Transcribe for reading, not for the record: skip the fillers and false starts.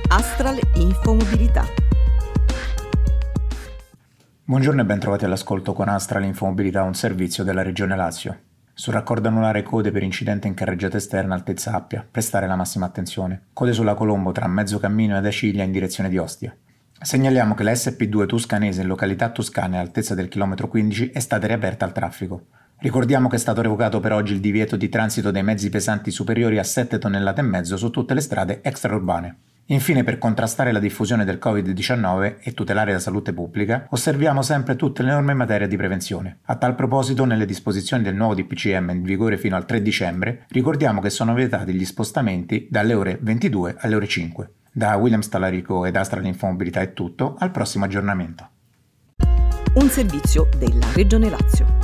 Astral Infomobilità. Buongiorno e ben trovati all'ascolto con Astral Infomobilità, un servizio della Regione Lazio. Sul raccordo anulare code per incidente in carreggiata esterna altezza Appia, prestare la massima attenzione. Code sulla Colombo tra Mezzocammino ed Acilia in direzione di Ostia. Segnaliamo che la SP2 Toscanese in località Toscane all'altezza del chilometro 15 è stata riaperta al traffico. Ricordiamo che è stato revocato per oggi il divieto di transito dei mezzi pesanti superiori a 7,5 tonnellate su tutte le strade extraurbane. Infine, per contrastare la diffusione del Covid-19 e tutelare la salute pubblica, osserviamo sempre tutte le norme in materia di prevenzione. A tal proposito, nelle disposizioni del nuovo DPCM in vigore fino al 3 dicembre, ricordiamo che sono vietati gli spostamenti dalle ore 22 alle ore 5. Da William Stallarico ed Astral Infomobilità è tutto, al prossimo aggiornamento. Un servizio della Regione Lazio.